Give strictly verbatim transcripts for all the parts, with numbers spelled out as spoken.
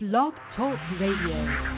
Blog Talk Radio.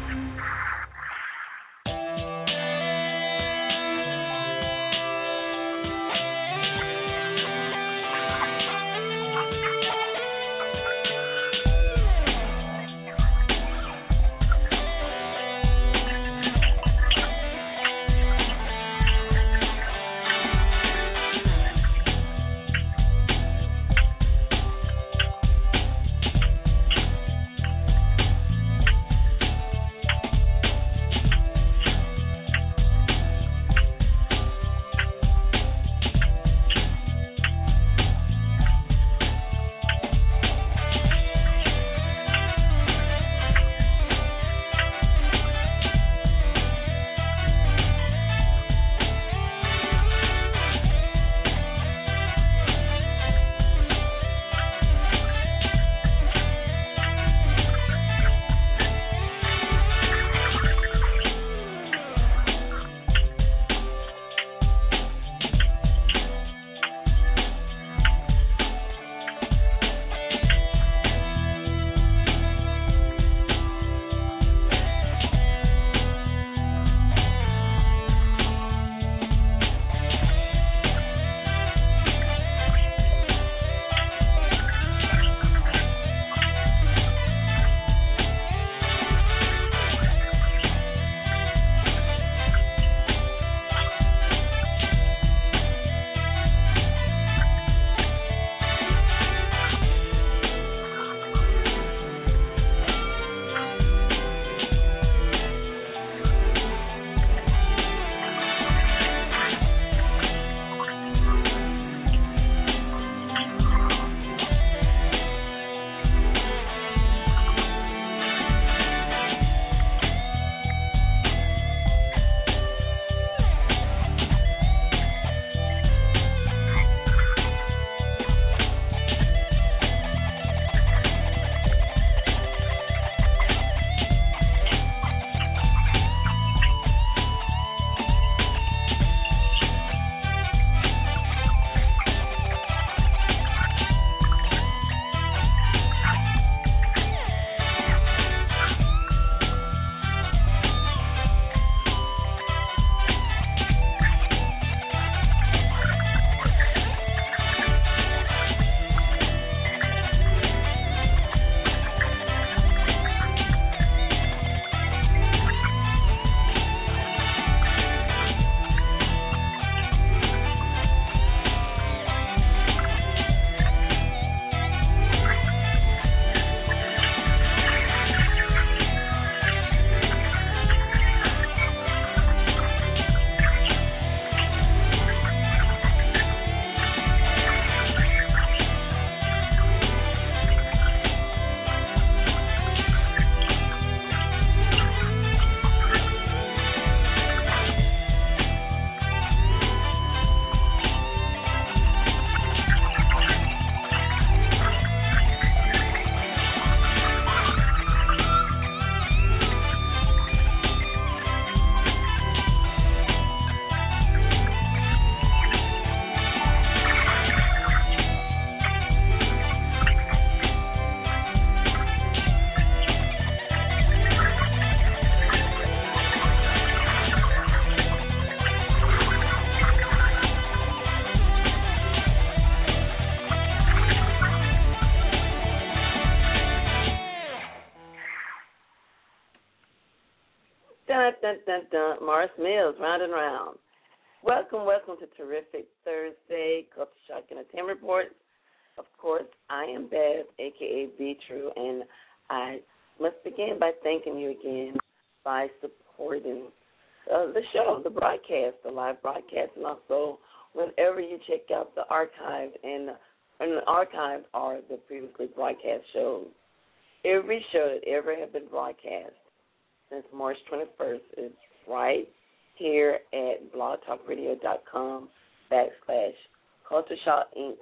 Dun, dun, dun, dun. Morris Mills, round and round. Welcome, welcome to Terrific Thursday, Culture Shock Entertainment Report. Of course, I am Bev, a k a. Be True, and I must begin by thanking you again by supporting uh, the show, the broadcast, the live broadcast, and also whenever you check out the archive, and, and the archives are the previously broadcast shows. Every show that ever have been broadcast since March twenty-first is right here at blogtalkradio.com backslash Culture Shock Inc.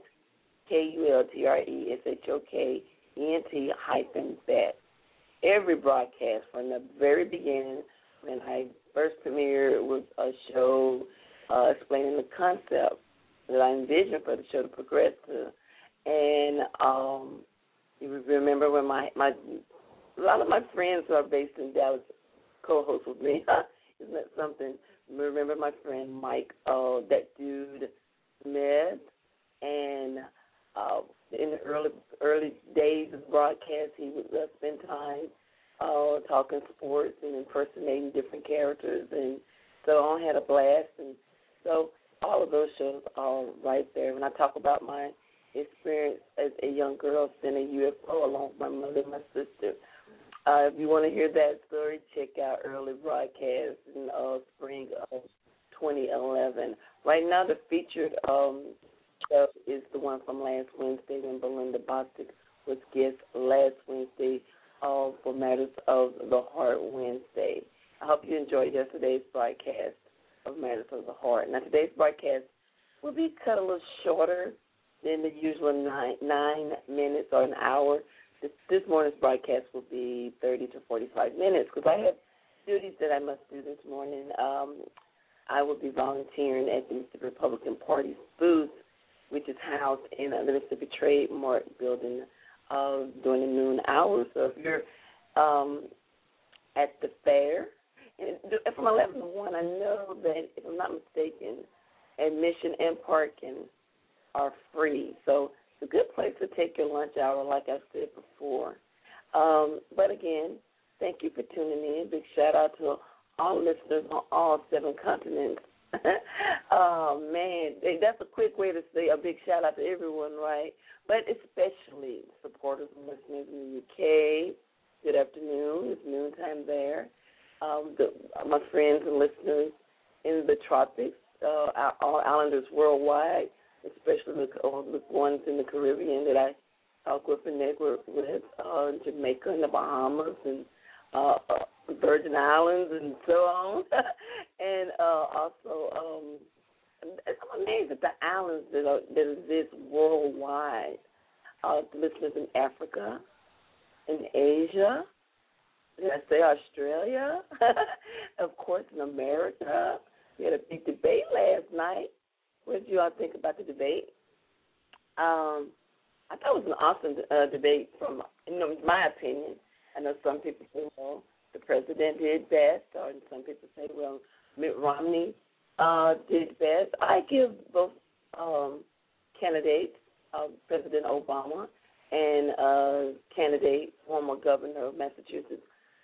K U L T R E S H O K E N T hyphen that. Every broadcast from the very beginning when I first premiered was a show uh, explaining the concept that I envisioned for the show to progress to. And um, you remember when my, my a lot of my friends who are based in Dallas co-host with me. Isn't that something? Remember my friend Mike, uh, that dude Smith, and uh, in the early early days of broadcast, he would uh, spend time uh, talking sports and impersonating different characters, and so on. Had a blast, and so all of those shows are right there. When I talk about my experience as a young girl seeing a U F O along with my mother and my sister. Uh, if you want to hear that story, check out early broadcast in uh, spring of twenty eleven. Right now, the featured um, show is the one from last Wednesday when Belinda Bostic was guest last Wednesday uh, for Matters of the Heart Wednesday. I hope you enjoyed yesterday's broadcast of Matters of the Heart. Now, today's broadcast will be cut a little shorter than the usual nine, nine minutes or an hour. This, this morning's broadcast will be thirty to forty-five minutes because I have duties that I must do this morning. Um, I will be volunteering at the Mississippi Republican Party's booth, which is housed in uh, the Mississippi Trademark Building uh, during the noon hours. So if you're um, at the fair, and from eleven to one, I know that, if I'm not mistaken, admission and parking are free. So it's a good place to take your lunch hour, like I said before. Um, but again, thank you for tuning in. Big shout out to all listeners on all seven continents. Oh, man, that's a quick way to say a big shout out to everyone, right? But especially supporters and listeners in the U K. Good afternoon. It's noontime there. Um, the, my friends and listeners in the tropics, uh, our, all islanders worldwide, especially the, uh, the ones in the Caribbean that I talk with and network with, uh, Jamaica and the Bahamas and uh, uh, Virgin Islands and so on. And uh, also, um, I'm amazed at the islands that, are, that exist worldwide. Uh, the listeners in Africa, in Asia, did I say Australia? Of course, in America. We had a big debate last night. What did you all think about the debate? Um, I thought it was an awesome uh, debate from, you know, my opinion. I know some people say, well, the president did best, or some people say, well, Mitt Romney uh, did best. I give both um, candidates, uh, President Obama and uh, candidate, former governor of Massachusetts,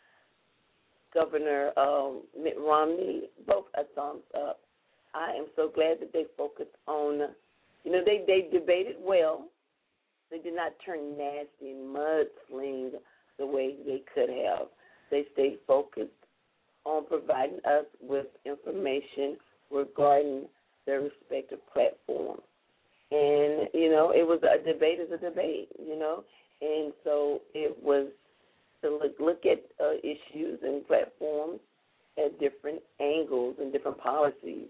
Governor um, Mitt Romney, both a thumbs up. I am so glad that they focused on, you know, they, they debated well. They did not turn nasty and mudsling the way they could have. They stayed focused on providing us with information regarding their respective platforms. And, you know, it was a debate is a debate, you know, and so it was to look, look at uh, issues and platforms at different angles and different policies.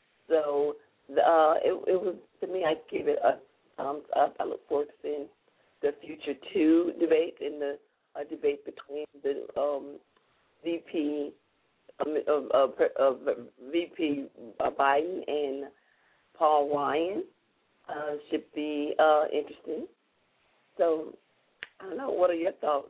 So uh, it, it was, to me, I give it a thumbs up. I look forward to seeing the future two debate in the uh, debate between the um, V P um, of, of, of V P Biden and Paul Ryan. Uh, should be uh, interesting. So I don't know. What are your thoughts?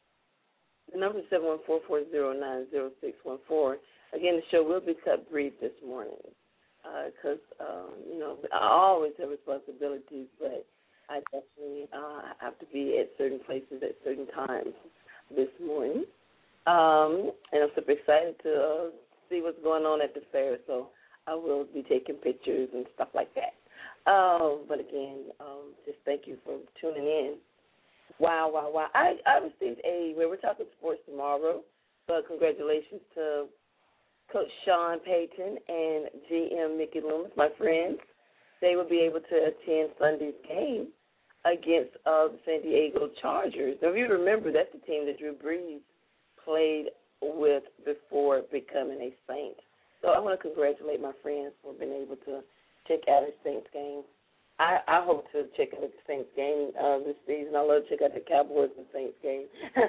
The number is seven one four, four zero nine, zero six one four. Again, the show will be cut brief this morning because, uh, um, you know, I always have responsibilities, but I definitely uh, have to be at certain places at certain times this morning. Um, and I'm super excited to uh, see what's going on at the fair, so I will be taking pictures and stuff like that. Um, but again, um, just thank you for tuning in. Wow, wow, wow. I, I received a, well, we're talking sports tomorrow, but congratulations to Coach Sean Payton and G M Mickey Loomis, my friends. They will be able to attend Sunday's game against uh, the San Diego Chargers. Now, if you remember, that's the team that Drew Brees played with before becoming a Saint. So I want to congratulate my friends for being able to check out a Saints game. I, I hope to check out the Saints game uh, this season. I love to check out the Cowboys and Saints game.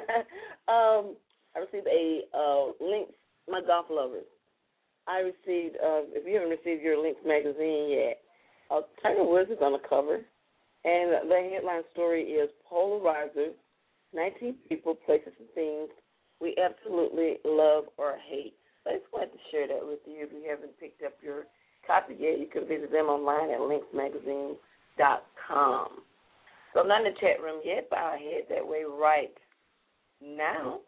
um, I received a uh, Lynx, my golf lovers. I received, uh, if you haven't received your Lynx magazine yet, uh, Tiger Woods is on the cover, and the headline story is Polarizers nineteen people, places, and things we absolutely love or hate. So I just wanted to share that with you. If you haven't picked up your copy yet, you can visit them online at links magazine dot com. So I'm not in the chat room yet, but I'll head that way right now.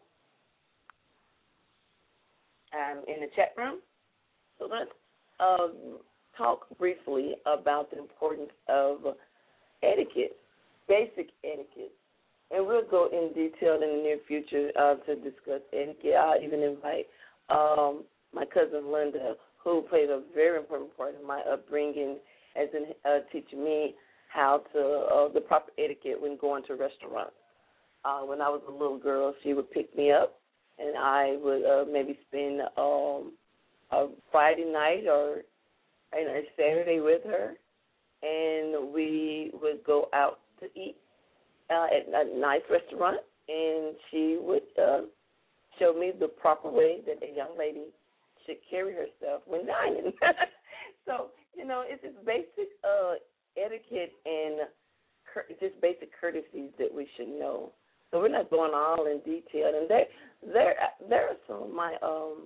I'm in the chat room. So let's uh, talk briefly about the importance of etiquette, basic etiquette. And we'll go in detail in the near future uh, to discuss etiquette. I'll even invite um, my cousin Linda, who played a very important part in my upbringing, as in uh, teaching me how to, uh, the proper etiquette when going to restaurants. Uh, when I was a little girl, she would pick me up, and I would uh, maybe spend um, a Friday night or you know, a Saturday with her, and we would go out to eat uh, at a nice restaurant, and she would uh, show me the proper way that a young lady should carry herself when dining. So, you know, it's just basic uh, etiquette and cur- just basic courtesies that we should know. So we're not going all in detail. And there, there, there are some of my um,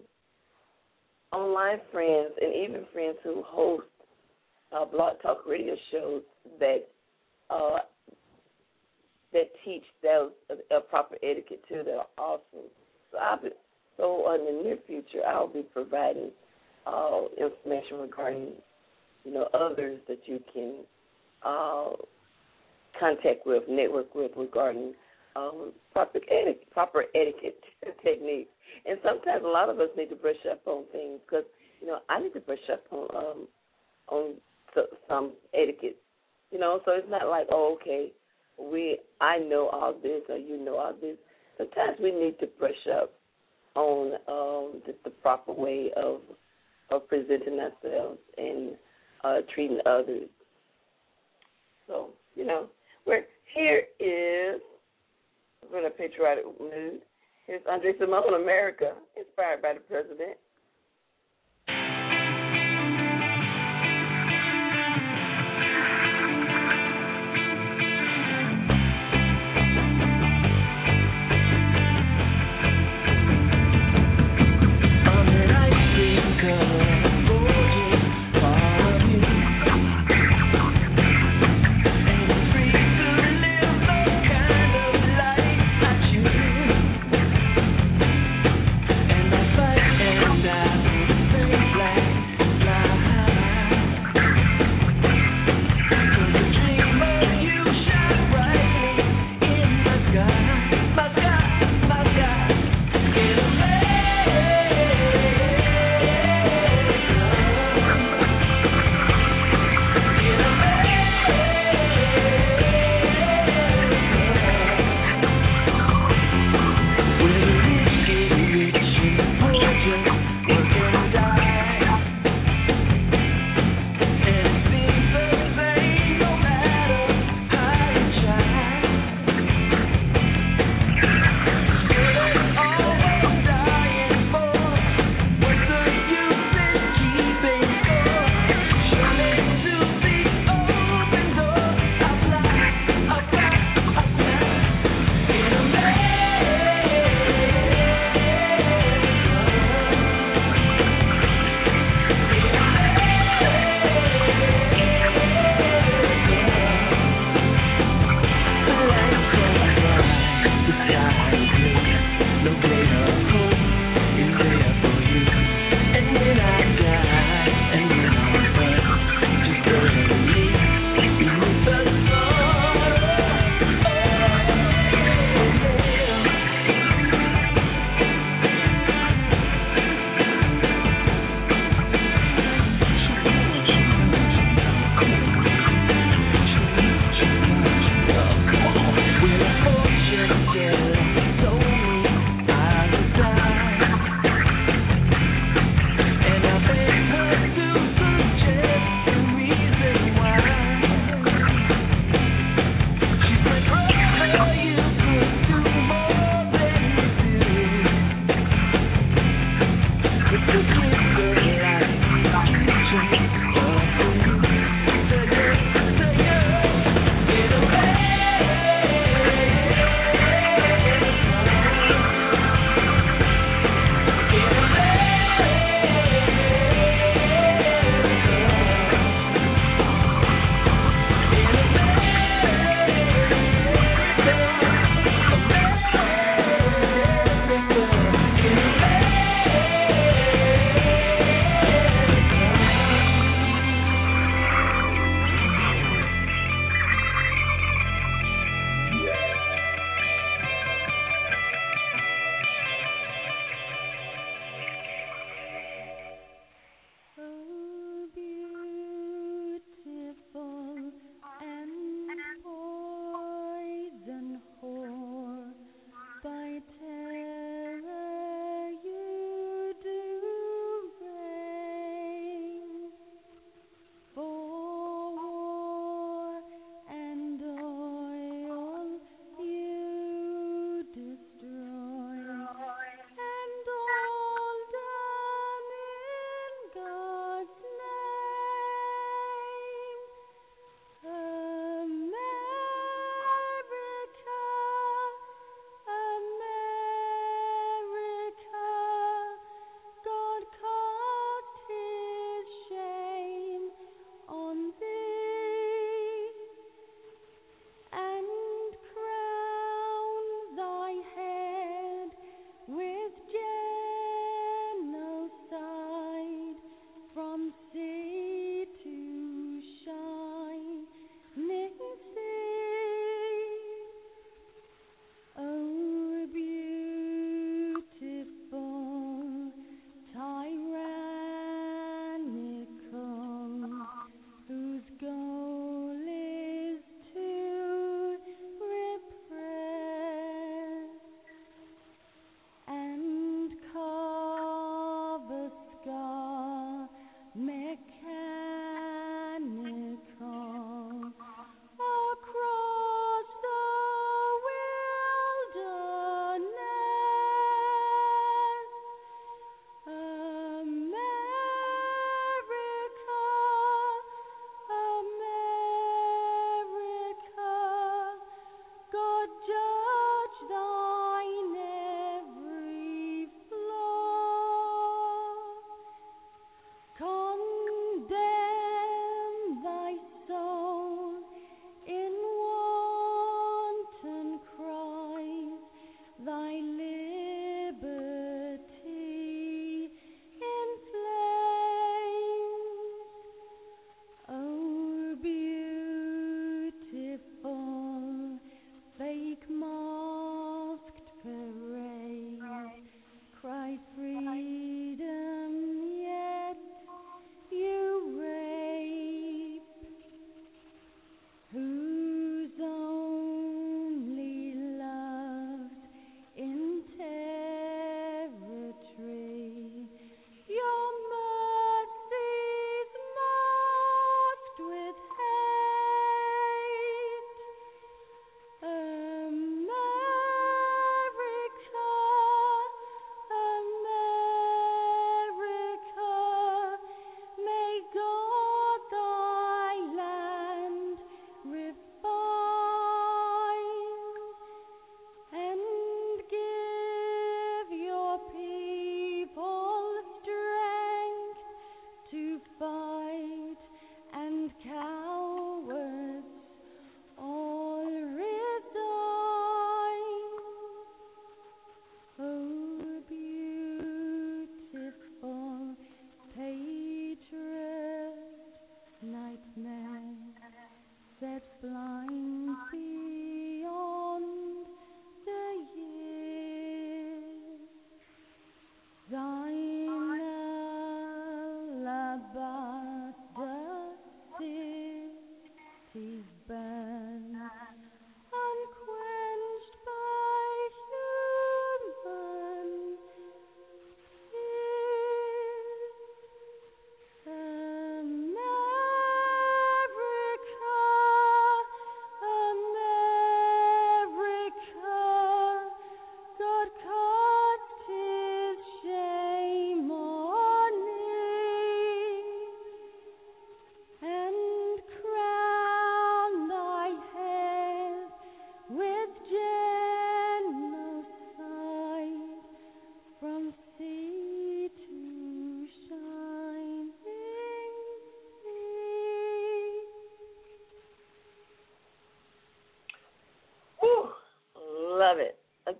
online friends and even friends who host uh, Blog Talk radio shows that uh, that teach those uh, proper etiquette too. That are awesome. So, I'll be, so uh, in the near future, I'll be providing uh, information regarding you know others that you can uh, contact with, network with regarding um, proper etiquette, proper etiquette techniques. And sometimes a lot of us need to brush up on things because you know I need to brush up on um, on some etiquette. You know, so it's not like oh okay, we I know all this or you know all this. Sometimes we need to brush up on um, the, the proper way of of presenting ourselves and uh, treating others. So, you know, we're, here is, we're in a patriotic mood. Here's Andre Simone, America, inspired by the president.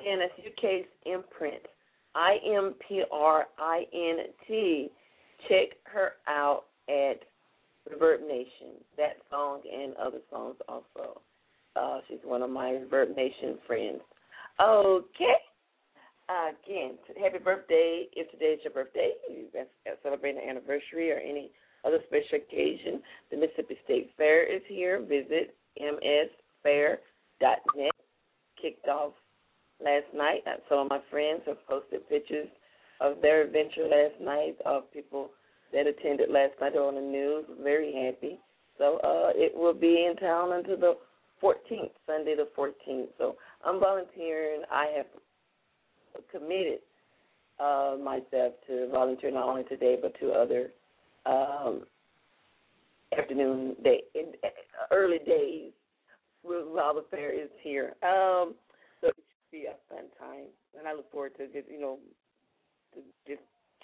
again, that's U K's Imprint, I M P R I N T. Check her out at Reverb Nation, that song and other songs also. Uh, she's one of my Reverb Nation friends. Okay. Uh, again, happy birthday. If today is your birthday, you're celebrating an anniversary or any other special occasion, the Mississippi State Fair is here. Visit m s fair dot net. Kicked off last night. Some of my friends have posted pictures of their adventure last night, of people that attended last night on the news. Very happy. So uh, it will be in town until the fourteenth, Sunday the fourteenth. So I'm volunteering. I have committed uh, myself to volunteer not only today but to other um, afternoon day, early days while the fair is here. Um, so it should be a fun time, and I look forward to just you know to just.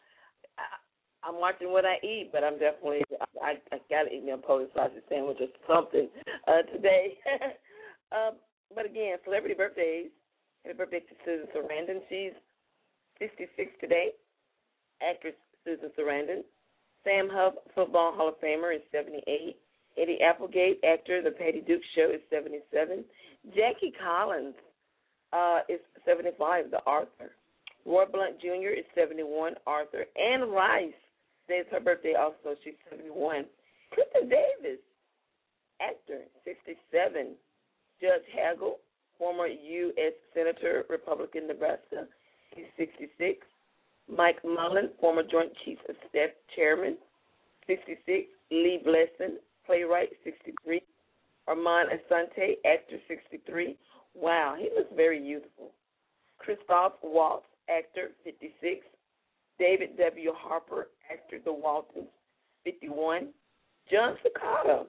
I, I'm watching what I eat, but I'm definitely I, I gotta eat me a Polish sausage sandwich or something uh, today. um, but again, celebrity birthdays. Happy birthday to Susan Sarandon. She's fifty-six today. Actress Susan Sarandon. Sam Huff, Football Hall of Famer, is seventy-eight. Eddie Applegate, actor, The Patty Duke Show, is seventy-seven. Jackie Collins uh, is seventy-five, the Arthur. Roy Blunt Junior is seventy-one, Arthur. Anne Rice, today's her birthday also, she's seventy-one. Clifton Davis, actor, sixty-seven. Judge Hagel, former U S Senator, Republican, Nebraska, he's sixty-six. Mike Mullen, former Joint Chiefs of Staff Chairman, sixty-six. Lee Blesson, playwright, sixty-three. Armand Asante, actor, sixty-three. Wow, he looks very youthful. Christoph Waltz, actor, fifty-six. David W. Harper, actor, The Waltons, fifty-one. John Cicada,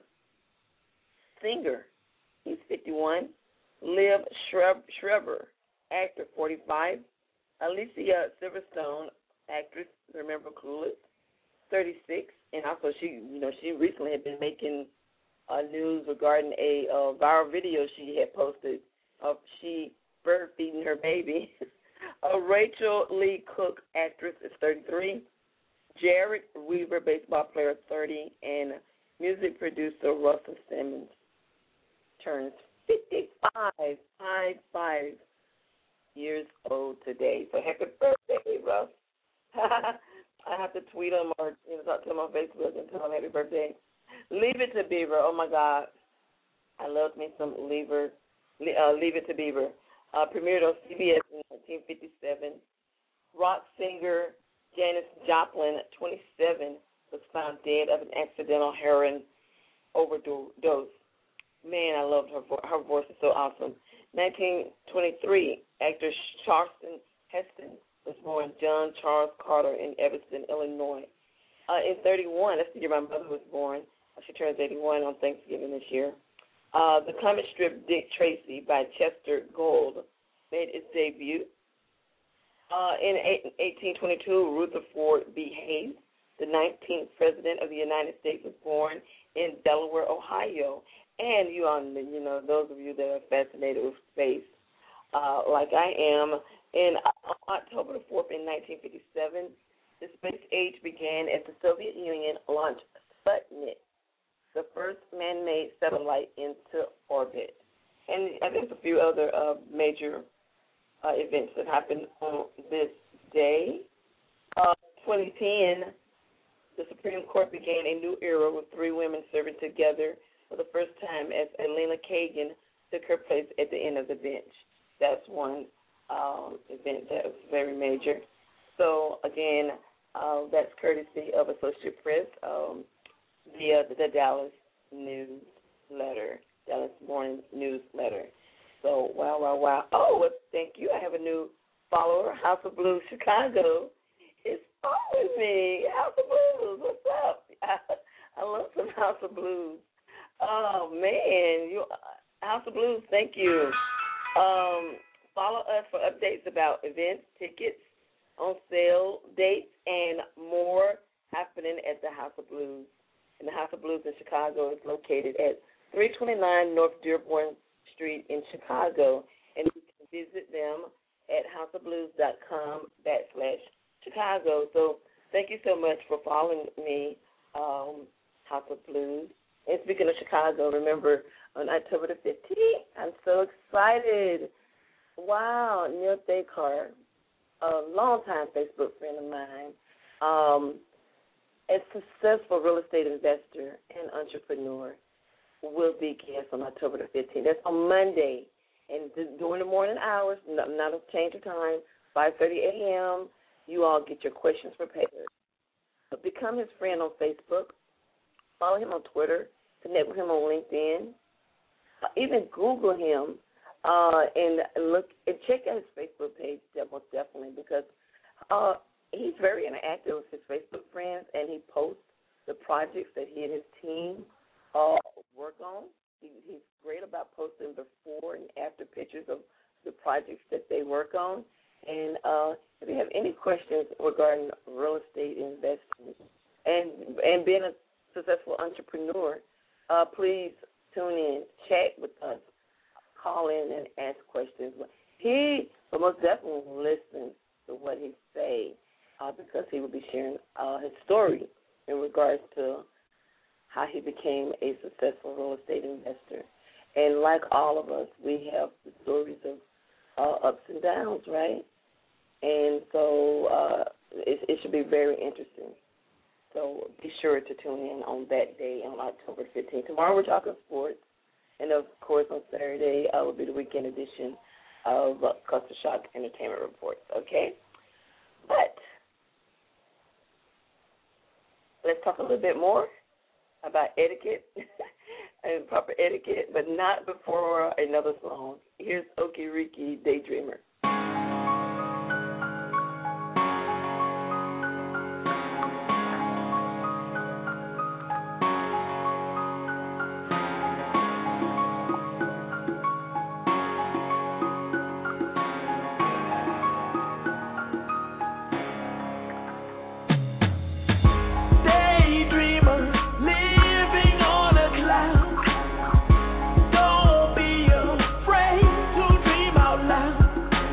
singer, he's fifty-one. Liv Shrub- Schreiber, actor, forty-five. Alicia Silverstone, actress, remember Clueless, thirty-six. And also, she, you know, she recently had been making uh, news regarding a uh, viral video she had posted of she bird feeding her baby. uh, Rachel Lee Cook, actress, is thirty-three. Jared Weaver, baseball player, thirty. And music producer Russell Simmons turns fifty-five, five, five years old today. So happy birthday, Russ. I have to tweet him or you know, talk to him on Facebook and tell him happy birthday. Leave It to Beaver. Oh, my God. I loved me some Lever, uh, Leave It to Beaver. Uh, premiered on C B S in nineteen fifty-seven. Rock singer Janis Joplin, twenty-seven, was found dead of an accidental heroin overdose. Man, I loved her voice. Her voice is so awesome. nineteen twenty-three, actor Charleston Heston was born. John Charles Carter in Evanston, Illinois. Uh, in thirty-one, that's the year my mother was born. She turns eighty-one on Thanksgiving this year. Uh, the comic strip Dick Tracy by Chester Gould made its debut. Uh, in eighteen twenty-two, Rutherford B. Hayes, the nineteenth President of the United States, was born in Delaware, Ohio. And you, on you know, those of you that are fascinated with space, uh, like I am, in October the fourth in nineteen fifty-seven, the space age began as the Soviet Union launched Sputnik, the first man-made satellite, into orbit. And I think a few other uh, major uh, events that happened on this day. Uh, twenty ten, the Supreme Court began a new era with three women serving together for the first time as Elena Kagan took her place at the end of the bench. That's one um, event that was very major. So, again, uh, that's courtesy of Associated Press um, via the Dallas newsletter, Dallas Morning newsletter. So, wow, wow, wow. Oh, well, thank you. I have a new follower, House of Blues Chicago, is following me. House of Blues, what's up? I, I love some House of Blues. Oh, man, you, House of Blues, thank you. Um, follow us for updates about events, tickets, on sale dates, and more happening at the House of Blues. And the House of Blues in Chicago is located at three twenty-nine North Dearborn Street in Chicago. And you can visit them houseofblues.com backslash Chicago. So thank you so much for following me, um, House of Blues. And speaking of Chicago, remember on October the fifteenth, I'm so excited. Wow, Neil Thakar, a longtime Facebook friend of mine, um, a successful real estate investor and entrepreneur, will be guest on October the fifteenth. That's on Monday. And during the morning hours, not, not a change of time, five thirty a.m., you all get your questions prepared. Become his friend on Facebook. Follow him on Twitter. Connect with him on LinkedIn. Uh, even Google him uh, and look and check out his Facebook page most definitely because uh, he's very interactive with his Facebook friends and he posts the projects that he and his team uh, work on. He, he's great about posting before and after pictures of the projects that they work on. And uh, if you have any questions regarding real estate investing and and being a successful entrepreneur, uh, please tune in, chat with us, call in and ask questions. He will most definitely listen to what he say uh, because he will be sharing uh, his story in regards to how he became a successful real estate investor. And like all of us, we have the stories of uh, ups and downs, right? And so uh, it, it should be very interesting. So be sure to tune in on that day on October fifteenth. Tomorrow we're talking sports. And, of course, on Saturday uh, will be the weekend edition of uh, Culture Shock Entertainment Reports, okay? But let's talk a little bit more about etiquette and proper etiquette, but not before another song. Here's Okiriki, Daydreamer. Don't be afraid to dream out loud.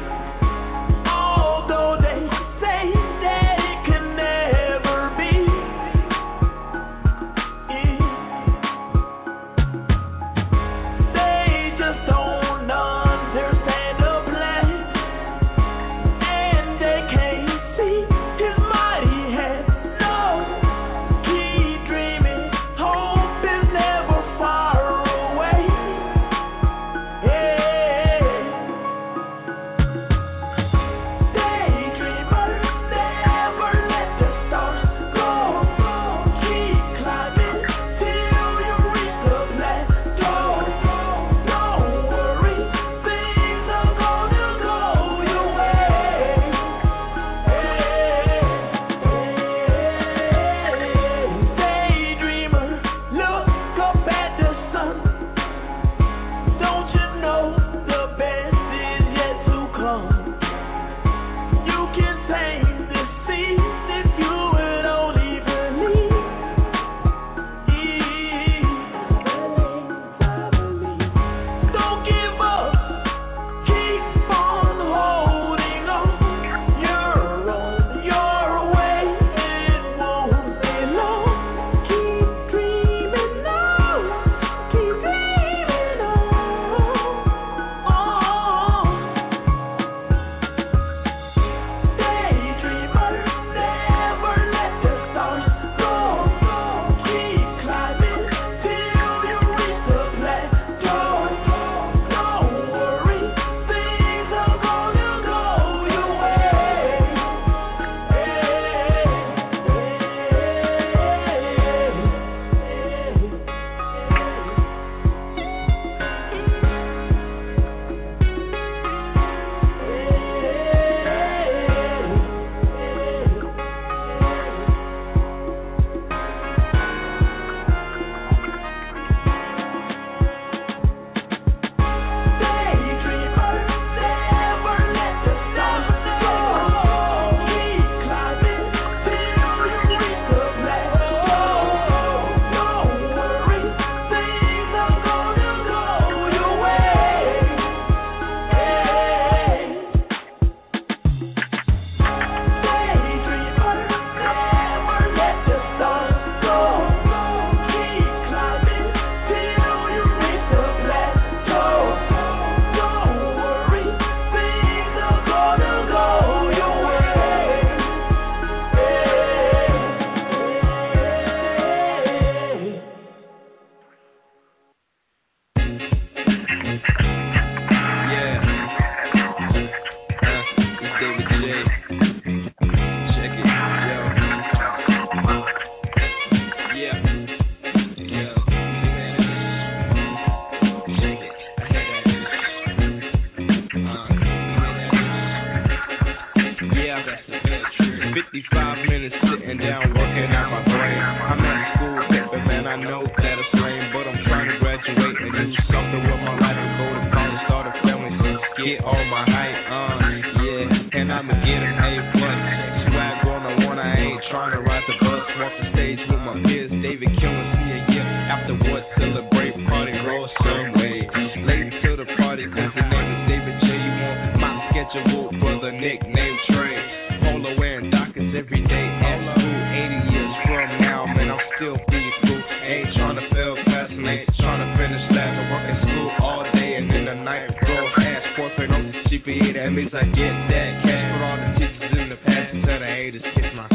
fifty-five minutes sitting down working out my brain. I'm at school thinking, man, I know that it's lame, but I'm trying to graduate and do something with my life and go to college, start a family, get all my height, uh, yeah, and I'ma get an A plus. Swag on the one, I ain't trying to ride the bus, walk the stage with my peers, David killing me a year afterwards, celebrate, party, roll some way. Late to the party, cause the name is David J. You want my schedule for the nickname Trey. Polo wearing Dockers every day at school. eighty years from now, man, I'm still pretty cool. Ain't trying to fail class and ain't trying to finish last. I work at school all day and in the night grow ass. four point oh G P A, that means I get that cash. For all the teachers in the past, and tell the haters kiss my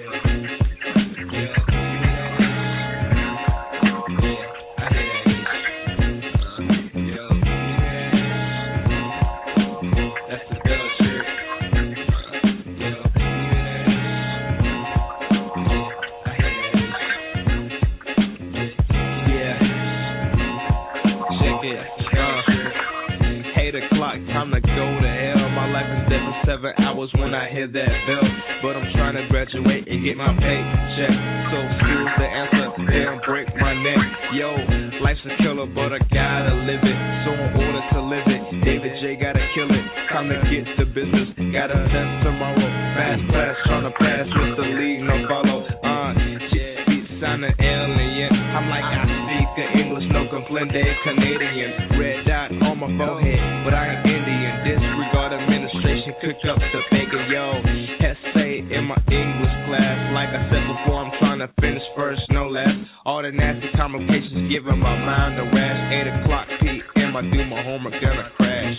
time to go to hell. My life is dead for seven hours when I hear that bell. But I'm trying to graduate and get my paycheck. So school's the answer, damn break my neck. Yo, life's a killer, but I gotta live it. So in order to live it, David J gotta kill it. Time to get to business, gotta test tomorrow. Fast class, trying to pass with the lead, no follow. Uh, beat sounding alien. I'm like I speak English, no comprende Canadian. Red dot on my forehead, but I ain't Indian. Disregard administration, cook up the bacon, yo. Essay in my English class. Like I said before, I'm trying to finish first, no less. All the nasty complications giving my mind a rash. eight o'clock P M, I do my homework, gonna crash.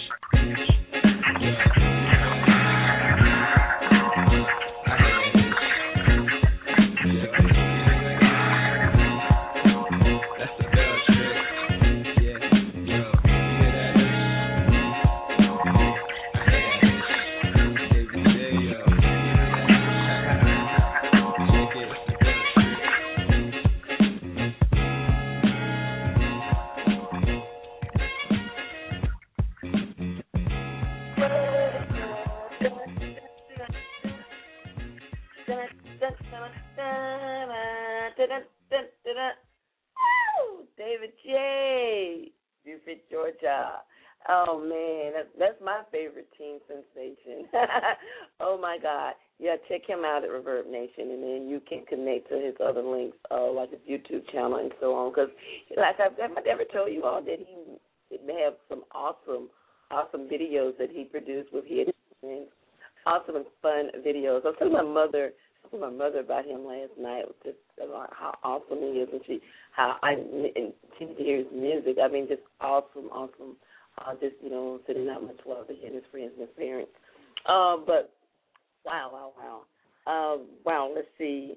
David J. Buford, Georgia. Oh man, that's, that's my favorite teen sensation. Oh my God. Yeah, check him out at Reverb Nation, and then you can connect to his other links, uh, like his YouTube channel and so on. Because, like I've, I've never told you all that he they have some awesome, awesome videos that he produced with his friends. Awesome and fun videos. I was telling my mother, talking to my mother about him last night, just about how awesome he is, and she, how I, and she hears music. I mean, just awesome, awesome. Uh, just you know, sitting out much love to him, his friends and his parents. Uh, but wow, wow, wow, uh, wow. Let's see.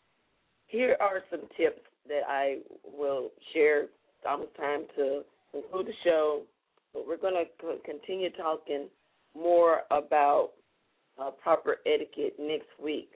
Here are some tips that I will share. It's almost time to conclude the show, but we're going to continue talking more about uh, proper etiquette next week,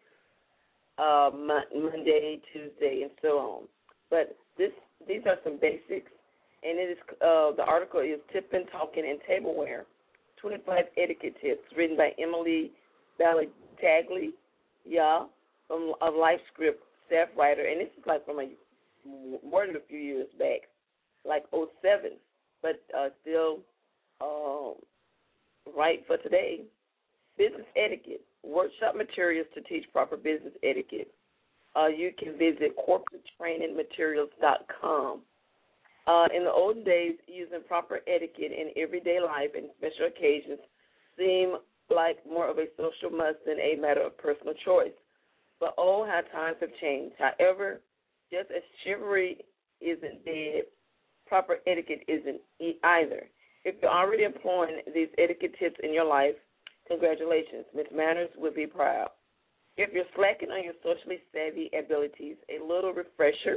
uh, Monday, Tuesday, and so on. But this, these are some basics, and it is uh, the article is Tipping, Talking, and Tableware, twenty-five Etiquette Tips, written by Emily Balatagli, yeah, from a LifeScript staff writer, and this is like from a more than a few years back, like oh seven, but uh, still uh, right for today. Business etiquette, workshop materials to teach proper business etiquette. Uh, you can visit corporate training materials dot com. Uh, in the olden days, using proper etiquette in everyday life and special occasions seemed like more of a social must than a matter of personal choice. But oh, how times have changed. However, just as chivalry isn't dead, proper etiquette isn't either. If you're already employing these etiquette tips in your life, congratulations. Miss Manners would be proud. If you're slacking on your socially savvy abilities, a little refresher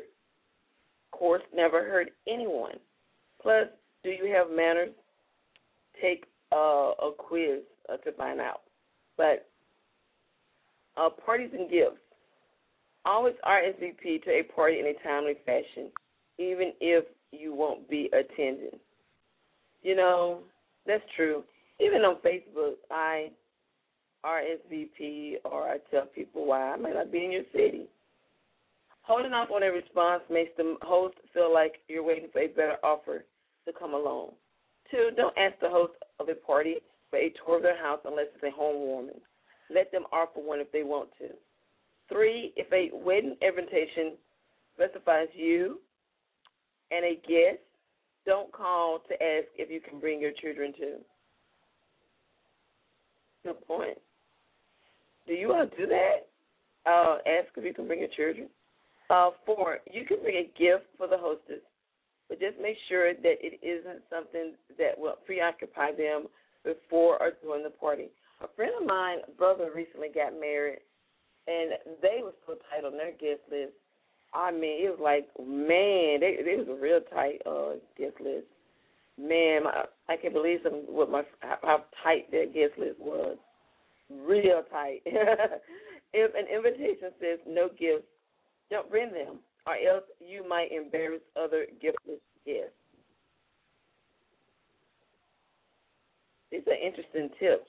course never hurt anyone. Plus, do you have manners? Take uh, a quiz uh, to find out. But uh, parties and gifts. Always R S V P to a party in a timely fashion, even if you won't be attending. You know, that's true. Even on Facebook, I R S V P or I tell people why I may not be in your city. Holding off on a response makes the host feel like you're waiting for a better offer to come along. Two, don't ask the host of a party for a tour of their house unless it's a home warming. Let them offer one if they want to. Three, if a wedding invitation specifies you and a guest, don't call to ask if you can bring your children too. Good point. Do you all do that? Uh, ask if you can bring your children? Uh, four, you can bring a gift for the hostess, but just make sure that it isn't something that will preoccupy them before or during the party. A friend of mine, brother, recently got married, and they were so tight on their guest list. I mean, it was like, man, they, they was a real tight uh, guest list. Man, my, I can't believe some, what my how, how tight their guest list was. Real tight. If an invitation says no gifts, don't bring them, or else you might embarrass other giftless guests. These are interesting tips.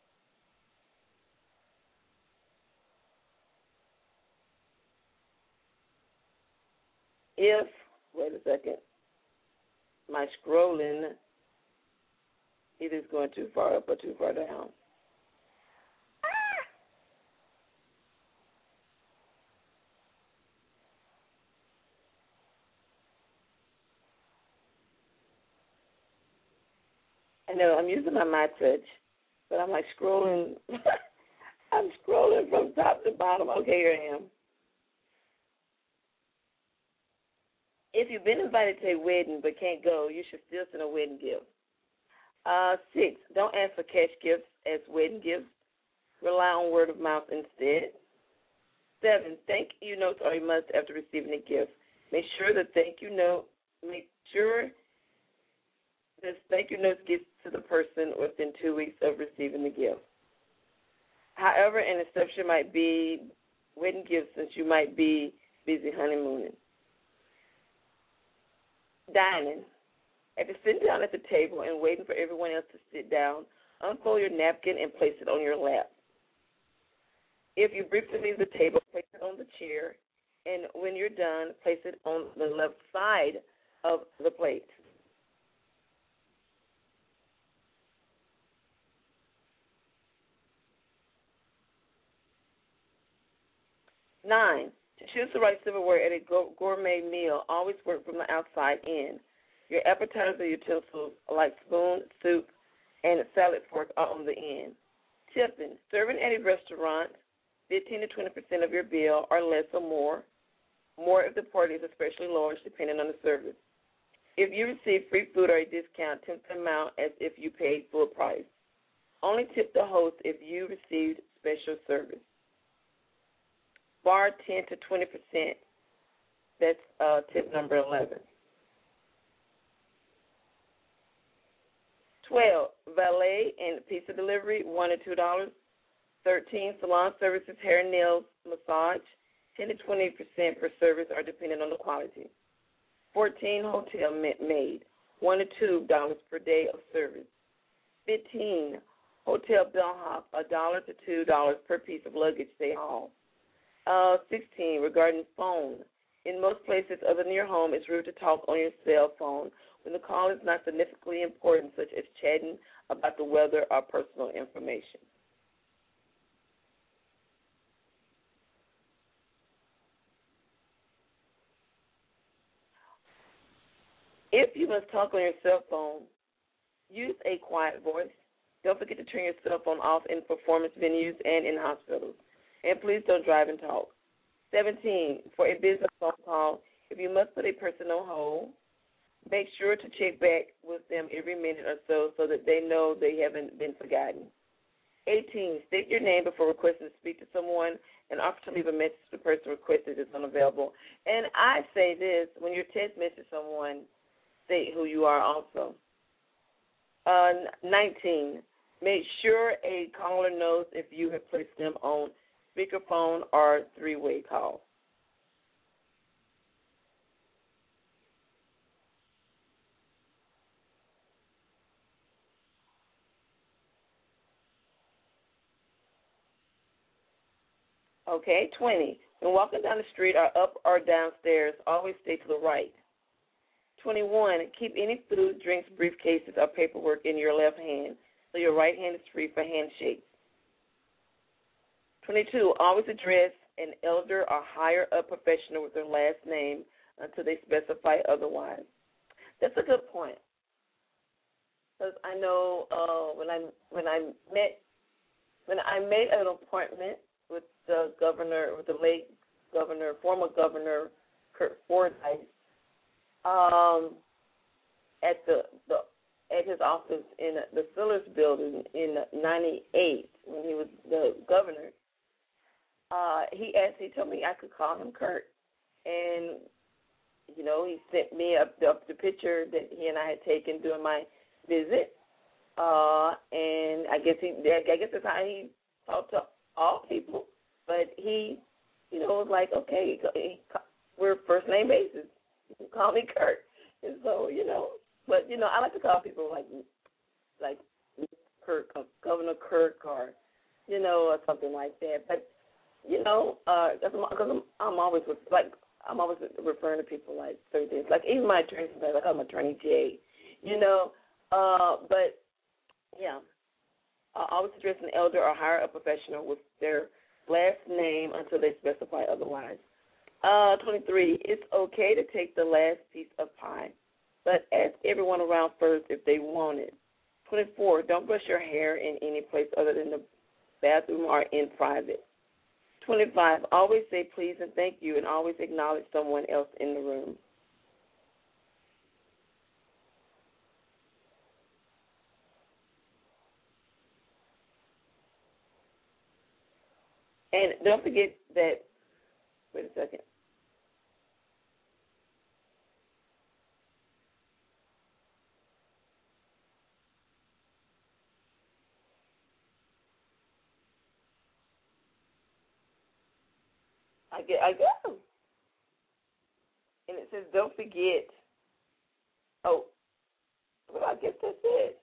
If, wait a second, my scrolling either is going too far up or too far down. I know I'm using my My Touch, but I'm like scrolling. I'm scrolling from top to bottom. Okay, here I am. If you've been invited to a wedding but can't go, you should still send a wedding gift. Uh, six, don't ask for cash gifts as wedding gifts. Rely on word of mouth instead. Seven, thank you notes are a must after receiving a gift. Make sure the thank you note, make sure this thank you note gets to the person within two weeks of receiving the gift. However, an exception might be wedding gifts since you might be busy honeymooning. Dining. If you're sitting down at the table and waiting for everyone else to sit down, unfold your napkin and place it on your lap. If you briefly leave the table, place it on the chair, and when you're done, place it on the left side of the plate. Nine, to choose the right silverware at a gourmet meal, always work from the outside in. Your appetizer utensils like spoon, soup, and salad fork are on the end. Tipping, serving at a restaurant, fifteen to twenty percent of your bill or less or more. More if the party is especially large, depending on the service. If you receive free food or a discount, tip the amount as if you paid full price. Only tip the host if you received special service. Bar ten to twenty percent. That's uh, tip number eleven. twelve, valet and pizza delivery, one to two dollars. thirteen, salon services, hair and nails, massage, ten to twenty percent per service are dependent on the quality. fourteen, hotel maid, one to two dollars per day of service. fifteen, hotel bellhop, one dollar to two dollars per piece of luggage they haul. Uh, sixteen, regarding phone. In most places other than your home, it's rude to talk on your cell phone when the call is not significantly important, such as chatting about the weather or personal information. If you must talk on your cell phone, use a quiet voice. Don't forget to turn your cell phone off in performance venues and in hospitals. And please don't drive and talk. seventeen, for a business phone call, if you must put a person on hold, make sure to check back with them every minute or so so that they know they haven't been forgotten. eighteen, state your name before requesting to speak to someone and offer to leave a message to the person requested is unavailable. And I say this, when you text message someone, state who you are also. Uh, nineteen, make sure a caller knows if you have placed them on speakerphone or three-way call. Okay, twenty. When walking down the street or up or downstairs, always stay to the right. twenty-one. Keep any food, drinks, briefcases, or paperwork in your left hand so your right hand is free for handshakes. twenty-two. Always address an elder or higher up professional with their last name until they specify otherwise. That's a good point. Because I know uh, when I when I met when I made an appointment with the governor, with the late governor, former governor Kurt Fordyce, um, at the, the at his office in the Sillars Building in ninety-eight when he was the governor. Uh, he asked, he told me I could call him Kurt, and you know he sent me up the, up the picture that he and I had taken during my visit, uh, and I guess he I guess that's how he talked to all people, but he, you know, was like, okay, he, we're first name basis. You can call me Kurt, and so you know, but you know, I like to call people like like Kirk, uh, Governor Kirk, or you know, or something like that, but. You know, because uh, I'm, I'm, I'm always with, like I'm always referring to people like certain things. Like even my attorney, like I'm attorney J. You know, uh, but yeah, I always address an elder or hire a professional with their last name until they specify otherwise. Uh, twenty-three. It's okay to take the last piece of pie, but ask everyone around first if they want it. twenty-four. Don't brush your hair in any place other than the bathroom or in private. twenty-five. Always say please and thank you and always acknowledge someone else in the room. And don't forget that, wait a second. I get, I go. And it says, don't forget. Oh, well, I guess that's it.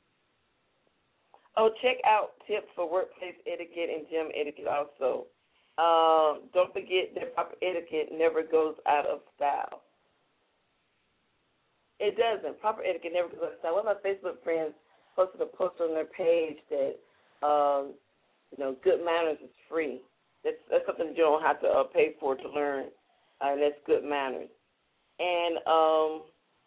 Oh, check out tips for workplace etiquette and gym etiquette also. Um, don't forget that proper etiquette never goes out of style. It doesn't. Proper etiquette never goes out of style. One of my Facebook friends posted a post on their page that, um, you know, good manners is free. That's, that's something that you don't have to uh, pay for to learn, uh, and that's good manners. And um,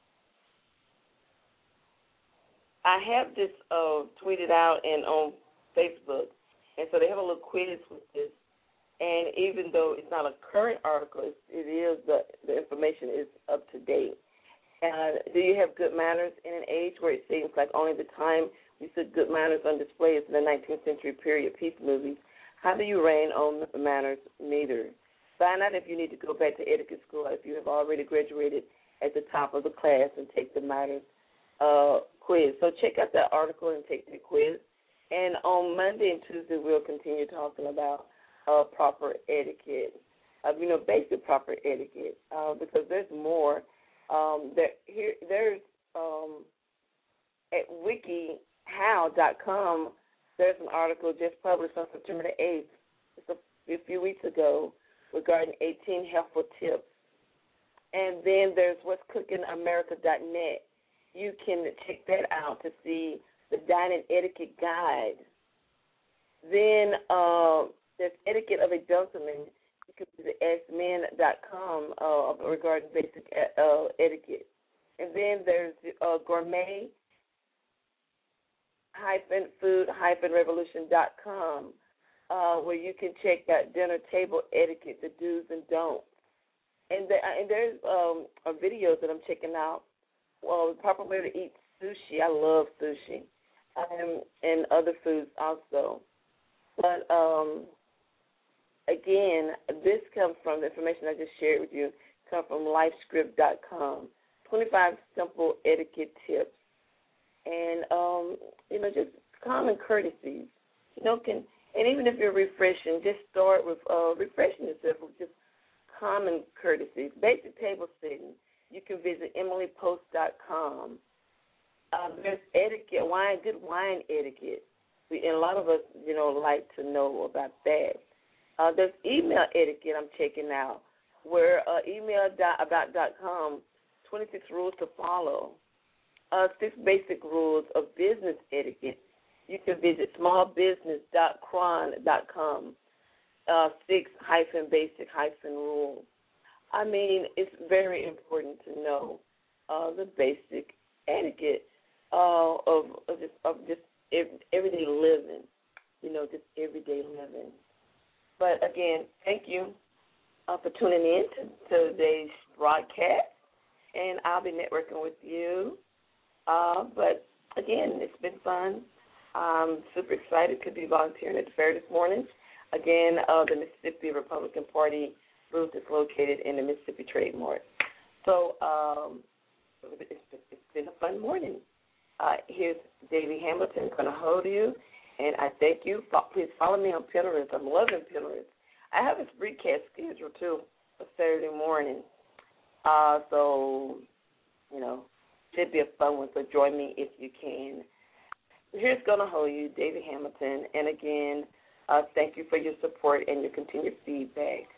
I have this uh, tweeted out and on Facebook, and so they have a little quiz with this. And even though it's not a current article, it, it is the, the information is up to date. Uh, do you have good manners in an age where it seems like only the time we see good manners on display is in the nineteenth century period piece movies? How do you reign on manners? Neither. Find out if you need to go back to etiquette school, if you have already graduated at the top of the class, and take the manners uh, quiz. So check out that article and take the quiz. And on Monday and Tuesday, we'll continue talking about uh, proper etiquette, uh, you know, basic proper etiquette, uh, because there's more. Um, there, here, there's um, at wiki how dot com. There's an article just published on September the eighth, it's a, a few weeks ago, regarding eighteen helpful tips. And then there's what's cooking america dot net. You can check that out to see the dining etiquette guide. Then uh, there's etiquette of a gentleman. You can visit ask men dot com uh, regarding basic uh, etiquette. And then there's uh, gourmet hyphen food hyphen revolution dot com, uh, where you can check out dinner table etiquette, the do's and don'ts. And, there, and there's um, a video that I'm checking out, well, the proper way to eat sushi. I love sushi, um, and other foods also. But, um, again, this comes from the information I just shared with you, comes from lifescript dot com, twenty-five simple etiquette tips. And, um, you know, just common courtesies. You know, can and even if you're refreshing, just start with uh, refreshing yourself with just common courtesies. Basic table setting. You can visit emily post dot com. Uh, there's etiquette, wine, good wine etiquette. We, and a lot of us, you know, like to know about that. Uh, there's email etiquette I'm checking out, where uh, email dot about dot com, twenty-six rules to follow, uh, six basic rules of business etiquette. You can visit small business dot cron dot com, uh, six hyphen basic hyphen rules. I mean, it's very important to know uh, the basic etiquette uh, of, of just, of just everyday living, you know, just everyday living. But, again, thank you uh, for tuning in to, to today's broadcast, and I'll be networking with you. Uh, but, again, it's been fun. I'm super excited to be volunteering at the fair this morning. Again, uh, the Mississippi Republican Party booth is located in the Mississippi Trade Mart. So um, it's, it's been a fun morning. Uh, here's Davey Hamilton going to hold you. And I thank you. Please follow me on Pinterest. I'm loving Pinterest. I have a recast schedule, too, for Saturday morning. Uh, so, you know, should be a fun one. So join me if you can. Here's going to hold you, David Hamilton. And, again, uh, thank you for your support and your continued feedback.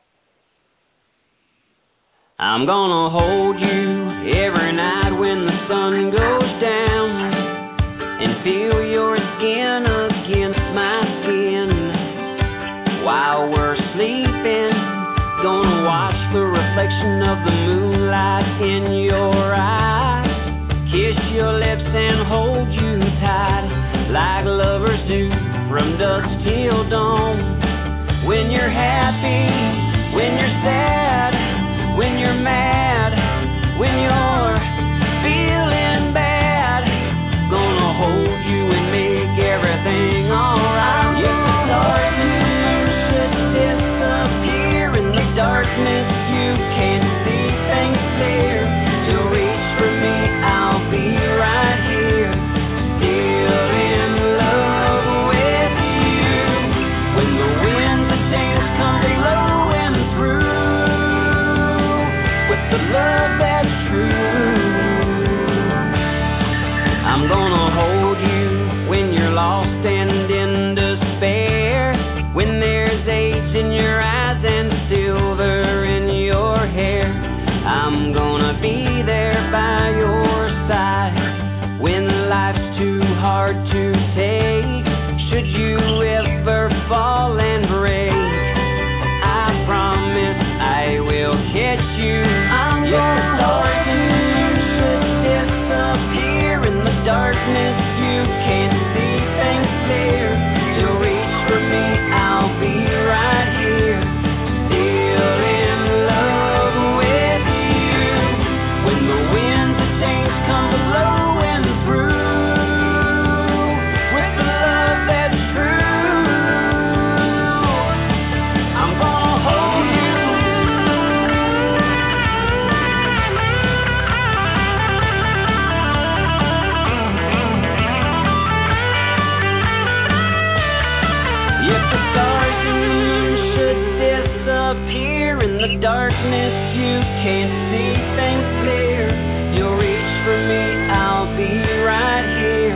I'm going to hold you every night when the sun goes down and feel your skin against my skin while we're sleeping. Gonna watch the reflection of the moonlight in your eyes, kiss your lips and hold you tight like lovers do from dusk till dawn. When you're happy, when you're sad, when you're mad, when you're feeling bad, gonna hold you and make everything alright. If the darkness should disappear in the darkness, you can see things clear. You'll reach for me, I'll be right here, still in love with you. When the winds of change come blowing through, with the love that's true, I'm gonna hold you when you're lost and in despair, when there's age in your eyes and silver in your hair. I'm gonna be there by your side when life's too hard to take. Should you ever fall and break, I promise I will catch you. I'm gonna hold you should disappear in the darkness. You can't see things clear. You'll reach for me, I'll be right here, still in love with you. When the winds of change come blowing through, with the love that's true, I'm gonna hold you. If the stars and moon should disappear in the darkness, you can't see things clear. You'll reach for me, I'll be right here,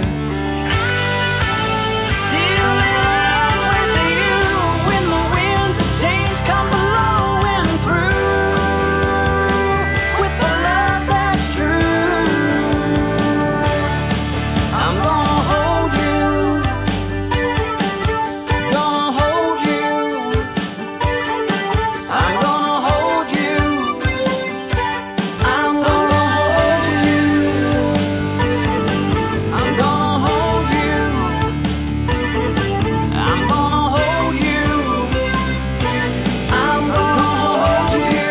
still in love with you. When the winds of change come blowing through, with the love that's true, I'm gonna hold you. Gonna hold you. I'm gonna hold you. I'm gonna hold you. I'm gonna hold you. I'm gonna hold you. I'm gonna hold you.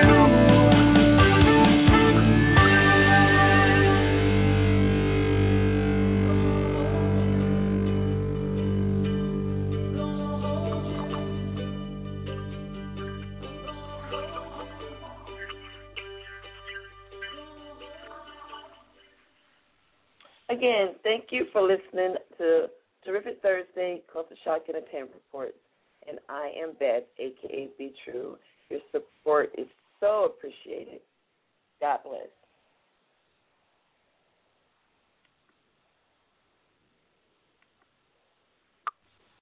Again, thank you for listening to Terrific Thursday Culture Shock Entertainment Reports. And I am Beth, a k a. Be True. Your support is so appreciated. God bless.